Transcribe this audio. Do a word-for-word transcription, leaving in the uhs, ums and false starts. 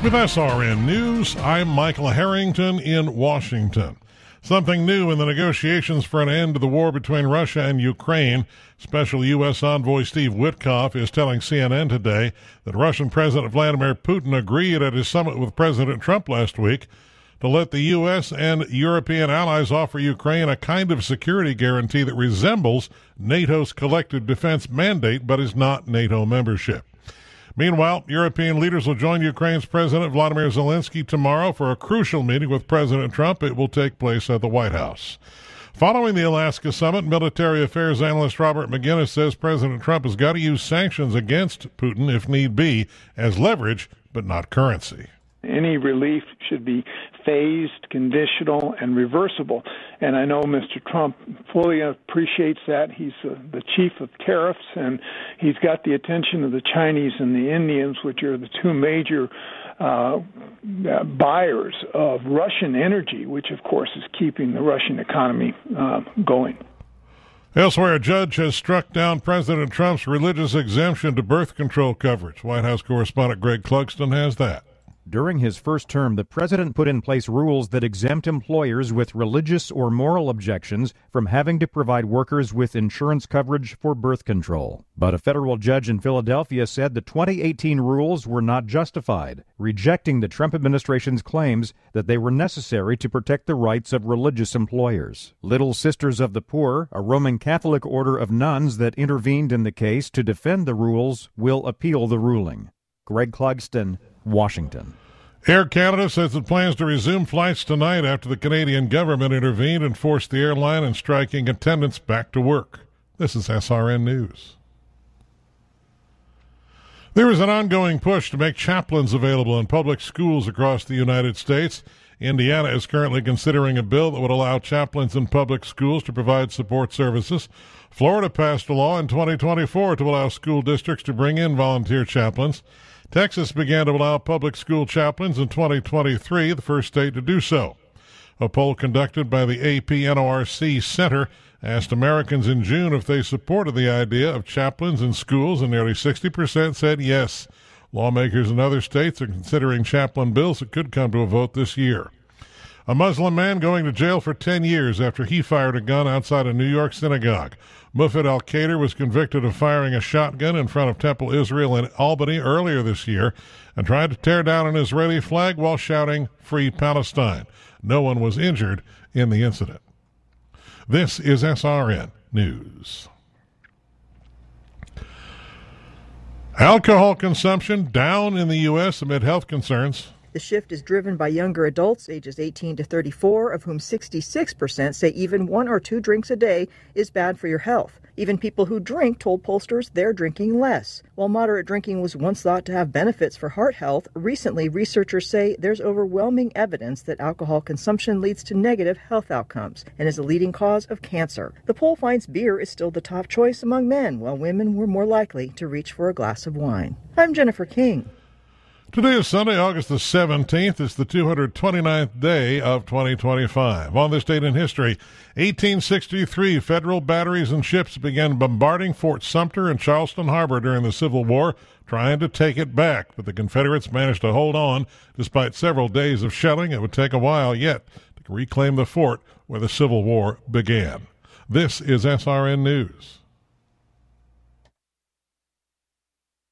With S R N News, I'm Michael Harrington in Washington. Something new in the negotiations for an end to the war between Russia and Ukraine. Special U S Envoy Steve Witkoff is telling C N N today that Russian President Vladimir Putin agreed at his summit with President Trump last week to let the U S and European allies offer Ukraine a kind of security guarantee that resembles NATO's collective defense mandate but is not NATO membership. Meanwhile, European leaders will join Ukraine's President Vladimir Zelensky tomorrow for a crucial meeting with President Trump. It will take place at the White House. Following the Alaska summit, military affairs analyst Robert McGinnis says President Trump has got to use sanctions against Putin if need be as leverage, but not currency. Any relief should be phased, conditional, and reversible. And I know Mister Trump fully appreciates that. He's uh, the chief of tariffs, and he's got the attention of the Chinese and the Indians, which are the two major uh, buyers of Russian energy, which, of course, is keeping the Russian economy uh, going. Elsewhere, a judge has struck down President Trump's religious exemption to birth control coverage. White House correspondent Greg Clugston has that. During his first term, the president put in place rules that exempt employers with religious or moral objections from having to provide workers with insurance coverage for birth control. But a federal judge in Philadelphia said the twenty eighteen rules were not justified, rejecting the Trump administration's claims that they were necessary to protect the rights of religious employers. Little Sisters of the Poor, a Roman Catholic order of nuns that intervened in the case to defend the rules, will appeal the ruling. Greg Clugston, Washington. Air Canada says it plans to resume flights tonight after the Canadian government intervened and forced the airline and striking attendants back to work. This is S R N News. There is an ongoing push to make chaplains available in public schools across the United States. Indiana is currently considering a bill that would allow chaplains in public schools to provide support services. Florida passed a law in twenty twenty-four to allow school districts to bring in volunteer chaplains. Texas began to allow public school chaplains in twenty twenty-three, the first state to do so. A poll conducted by the A P N O R C Center asked Americans in June if they supported the idea of chaplains in schools, and nearly sixty percent said yes. Lawmakers in other states are considering chaplain bills that could come to a vote this year. A Muslim man going to jail for ten years after he fired a gun outside a New York synagogue. Mufid al-Qadir was convicted of firing a shotgun in front of Temple Israel in Albany earlier this year and tried to tear down an Israeli flag while shouting, "Free Palestine." No one was injured in the incident. This is S R N News. Alcohol consumption down in the U S amid health concerns. The shift is driven by younger adults ages eighteen to thirty-four, of whom sixty-six percent say even one or two drinks a day is bad for your health. Even people who drink told pollsters they're drinking less. While moderate drinking was once thought to have benefits for heart health, recently researchers say there's overwhelming evidence that alcohol consumption leads to negative health outcomes and is a leading cause of cancer. The poll finds beer is still the top choice among men, while women were more likely to reach for a glass of wine. I'm Jennifer King. Today is Sunday, August the seventeenth. It's the two hundred twenty-ninth day of twenty twenty-five. On this date in history, eighteen sixty-three, Federal batteries and ships began bombarding Fort Sumter and Charleston Harbor during the Civil War, trying to take it back. But the Confederates managed to hold on despite several days of shelling. It would take a while yet to reclaim the fort where the Civil War began. This is S R N News.